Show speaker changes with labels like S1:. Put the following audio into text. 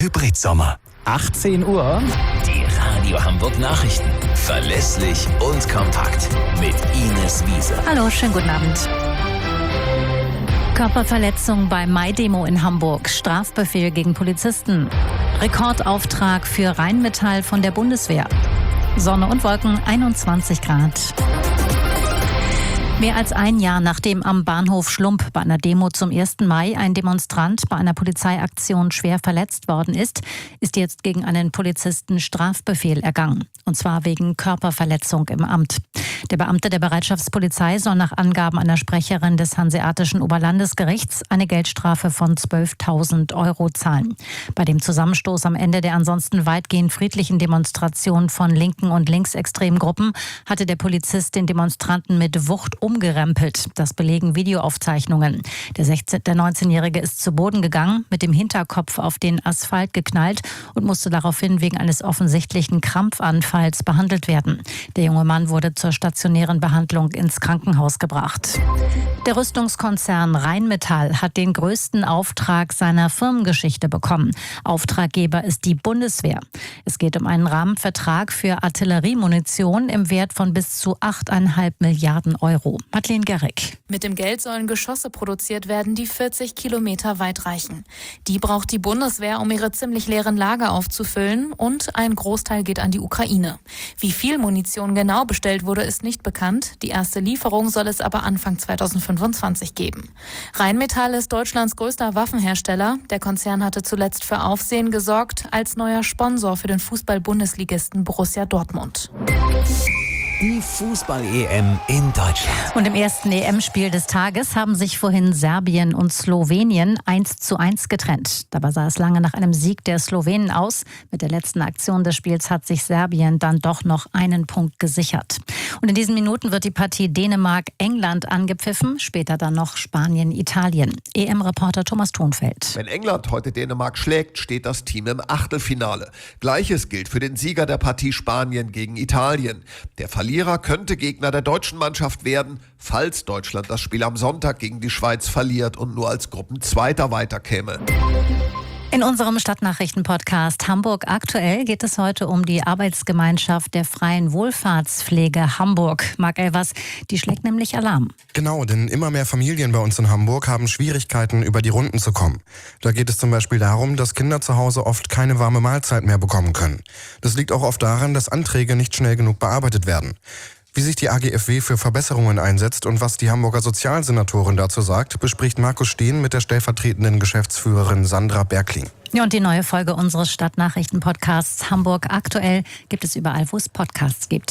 S1: Hybridsommer.
S2: 18 Uhr.
S1: Die Radio Hamburg Nachrichten. Verlässlich und kompakt. Mit Ines Wiese.
S3: Hallo, schönen guten Abend. Körperverletzung bei Mai-Demo in Hamburg. Strafbefehl gegen Polizisten. Rekordauftrag für Rheinmetall von der Bundeswehr. Sonne und Wolken, 21 Grad. Mehr als ein Jahr nachdem am Bahnhof Schlump bei einer Demo zum 1. Mai ein Demonstrant bei einer Polizeiaktion schwer verletzt worden ist jetzt gegen einen Polizisten Strafbefehl ergangen. Und zwar wegen Körperverletzung im Amt. Der Beamte der Bereitschaftspolizei soll nach Angaben einer Sprecherin des Hanseatischen Oberlandesgerichts eine Geldstrafe von 12.000 € zahlen. Bei dem Zusammenstoß am Ende der ansonsten weitgehend friedlichen Demonstration von linken und linksextremen Gruppen hatte der Polizist den Demonstranten mit Wucht umgerempelt. Das belegen Videoaufzeichnungen. Der 19-Jährige ist zu Boden gegangen, mit dem Hinterkopf auf den Asphalt geknallt und musste daraufhin wegen eines offensichtlichen Krampfanfalls behandelt werden. Der junge Mann wurde zur stationären Behandlung ins Krankenhaus gebracht. Der Rüstungskonzern Rheinmetall hat den größten Auftrag seiner Firmengeschichte bekommen. Auftraggeber ist die Bundeswehr. Es geht um einen Rahmenvertrag für Artilleriemunition im Wert von bis zu 8,5 Milliarden €. Madeleine Gerrick.
S4: Mit dem Geld sollen Geschosse produziert werden, die 40 Kilometer weit reichen. Die braucht die Bundeswehr, um ihre ziemlich leeren Lager aufzufüllen, und ein Großteil geht an die Ukraine. Wie viel Munition genau bestellt wurde, ist nicht bekannt. Die erste Lieferung soll es aber Anfang 2025 geben. Rheinmetall ist Deutschlands größter Waffenhersteller. Der Konzern hatte zuletzt für Aufsehen gesorgt als neuer Sponsor für den Fußball-Bundesligisten Borussia Dortmund.
S1: Die Fußball-EM in Deutschland.
S3: Und im ersten EM-Spiel des Tages haben sich vorhin Serbien und Slowenien 1:1 getrennt. Dabei sah es lange nach einem Sieg der Slowenen aus. Mit der letzten Aktion des Spiels hat sich Serbien dann doch noch einen Punkt gesichert. Und in diesen Minuten wird die Partie Dänemark-England angepfiffen, später dann noch Spanien-Italien. EM-Reporter Thomas Thonfeld.
S5: Wenn England heute Dänemark schlägt, steht das Team im Achtelfinale. Gleiches gilt für den Sieger der Partie Spanien gegen Italien. Der Verlierer könnte Gegner der deutschen Mannschaft werden, falls Deutschland das Spiel am Sonntag gegen die Schweiz verliert und nur als Gruppenzweiter weiterkäme.
S3: In unserem Stadtnachrichten-Podcast Hamburg aktuell geht es heute um die Arbeitsgemeinschaft der Freien Wohlfahrtspflege Hamburg. Marc Elvers, die schlägt nämlich Alarm.
S6: Genau, denn immer mehr Familien bei uns in Hamburg haben Schwierigkeiten, über die Runden zu kommen. Da geht es zum Beispiel darum, dass Kinder zu Hause oft keine warme Mahlzeit mehr bekommen können. Das liegt auch oft daran, dass Anträge nicht schnell genug bearbeitet werden. Wie sich die AGFW für Verbesserungen einsetzt und was die Hamburger Sozialsenatorin dazu sagt, bespricht Markus Steen mit der stellvertretenden Geschäftsführerin Sandra Berkling.
S3: Ja, und die neue Folge unseres Stadtnachrichten-Podcasts Hamburg aktuell gibt es überall, wo es Podcasts gibt.